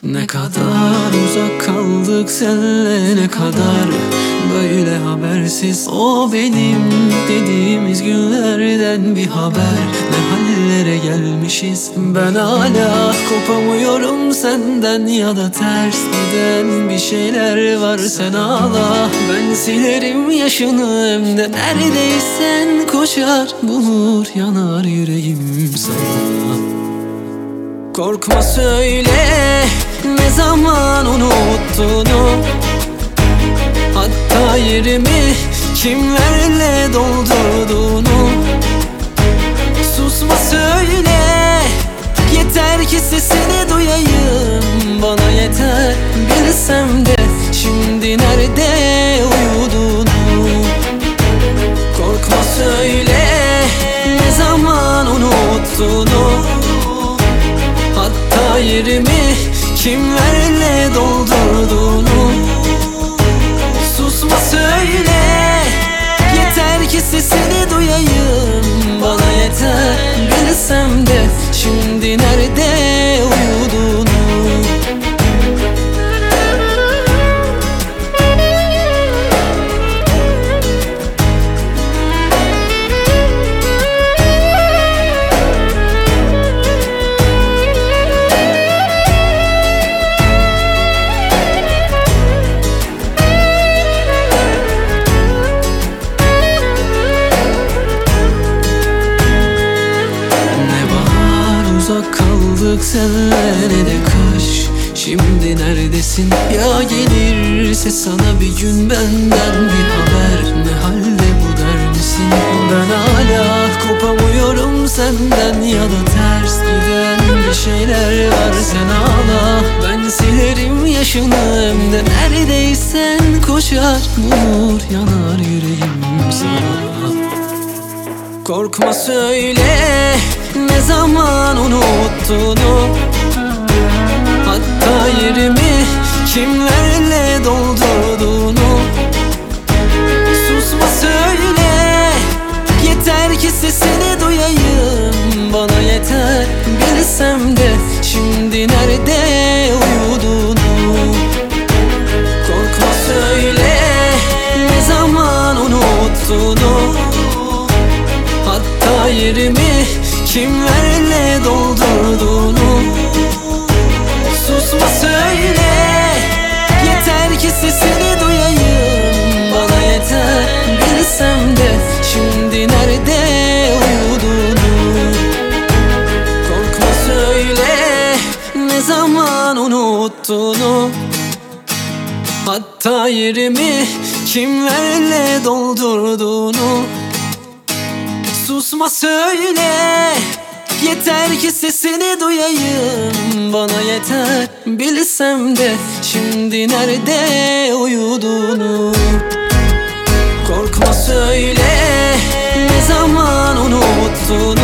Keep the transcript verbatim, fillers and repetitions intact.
Ne kadar uzak kaldık senle, ne kadar böyle habersiz. O benim dediğimiz günlerden bir haber. Ne hallere gelmişiz. Ben hala kopamıyorum senden, ya da ters giden bir şeyler var. Sen ağla, ben silerim yaşını, hem de neredeysen koşar bulur yanar yüreğim sana. Korkma söyle, ne zaman unuttuğunu, hatta yerimi kimlerle doldurduğunu. Susma söyle, yeter ki sesini duyayım. Bana yeter bilsem de şimdi nerede uyuduğunu. Korkma söyle, ne zaman unuttuğunu, hatta yerimi kimlerle doldurduğunu. Susma söyle, yeter ki sesini duyayım. Bana yeter bilsem de şimdi nerede uyuduğunu. Uzak kaldık senle, ne de kış. Şimdi neredesin? Ya gelirse sana bir gün benden bir haber. Ne halde bu der misin? Ben hala kopamıyorum senden, ya da ters giden bir şeyler var. Sen ağla, ben silerim yaşını, hem de neredeysen koşar bulur yanar yüreğim sana. Korkma söyle, ne zaman unuttuğunu, hatta yerimi kimlerle doldurduğunu. Susma söyle, yeter ki sesini duyayım. Bana yeter bilsem de şimdi nerede uyuduğunu. Korkma söyle, ne zaman unuttuğunu, hatta yerimi kimlerle doldurduğunu. Susma söyle, yeter ki sesini duyayım. Bana yeter bilsem de şimdi nerede uyuduğunu. Korkma söyle, ne zaman unuttuğunu, hatta yerimi kimlerle doldurduğunu. Susma söyle, yeter ki sesini duyayım. Bana yeter bilsem de şimdi nerede uyuduğunu. Korkma söyle, ne zaman unuttuğunu,